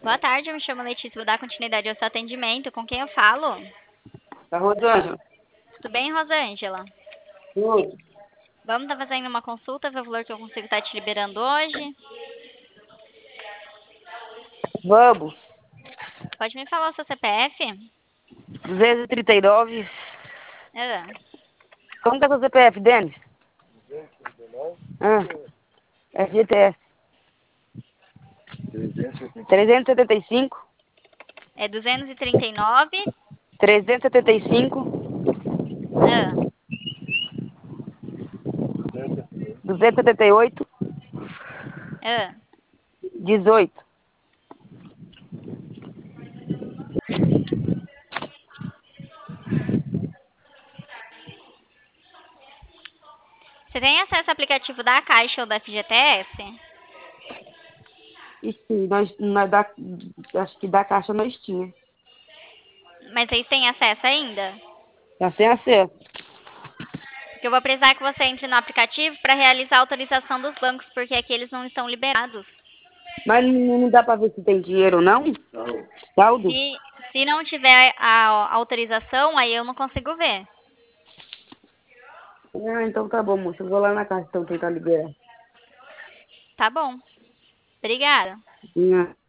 Boa tarde, eu me chamo Letícia, vou dar continuidade ao seu atendimento. Com quem eu falo? Da Rosângela. Tudo bem, Rosângela? Tudo. Vamos estar fazendo uma consulta, ver o valor que eu consigo estar te liberando hoje. Vamos. Pode me falar o seu CPF? 239. Ah, Como que é seu CPF, Denis? FGTS. 375. é 239. 375. Ah, 278. ah. 18. Você tem acesso ao aplicativo da Caixa ou da FGTS? Ixi, acho que da caixa nós tinha. Mas vocês têm acesso ainda? Tá sem acesso. Porque eu vou precisar que você entre no aplicativo para realizar a autorização dos bancos, porque aqui eles não estão liberados. Mas não dá pra ver se tem dinheiro, não? Saldo? Se não tiver a autorização, aí eu não consigo ver. Ah, então tá bom, moça. Eu vou lá na caixa então tentar liberar. Tá bom. Obrigada. Minha